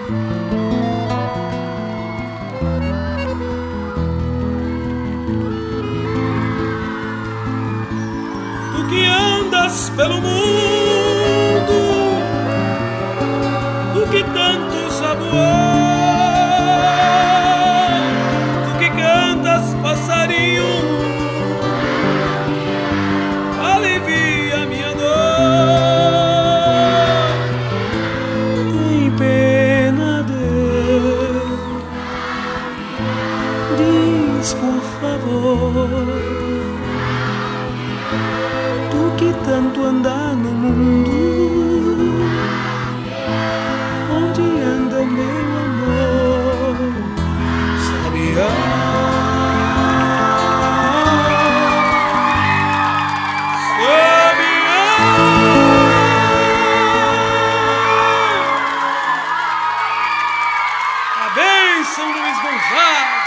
Tu que andas pelo mundo, tu que tanto já voou, tu que cantas passarinho, alivia minha dor. Tem pena, Deus, diz por favor. Tu que tanto anda no mundo, onde anda o meu amor? Sabiá, Sabiá. A bênção, Luiz Gonzaga.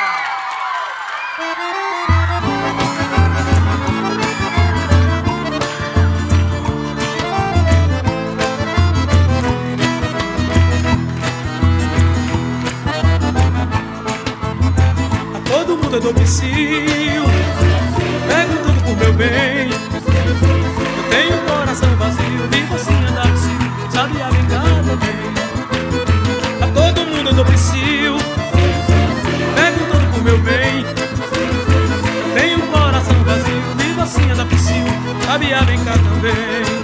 Todo mundo eu dou psiu, perguntando por meu bem. Eu tenho um coração vazio, vivo assim andar psiu, sabe a vingada bem. A todo mundo eu dou psiu, perguntando por meu bem. Eu tenho um coração vazio, vivo assim andar psiu, sabe a vem cá também.